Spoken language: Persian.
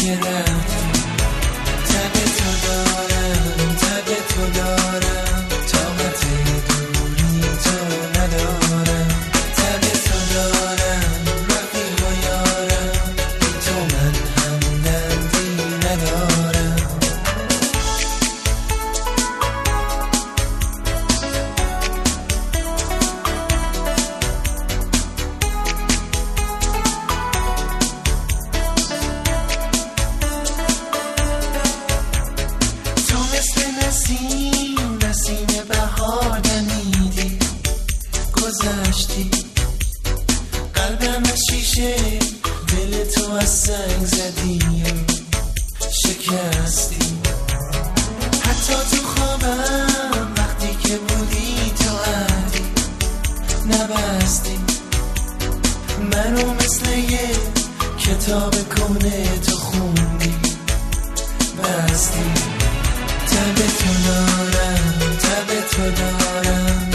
که رفتی. تب تو دارم، تب تو دارم، طاقت دوری تو ندارم. تب تو دارم رفیق و یارم، بی تو من همدردی ندارم. نسیم بهار دمیدی، گذشتی. قلبم از شیشه، دل تو از سنگ زدی، شکستی. حتی تو خوابم وقتی که بودی تو عهدی نبستی. منو مثل یه کتاب کهنه تو خوندی، بستی. تب تو دارم، تب تو دارم،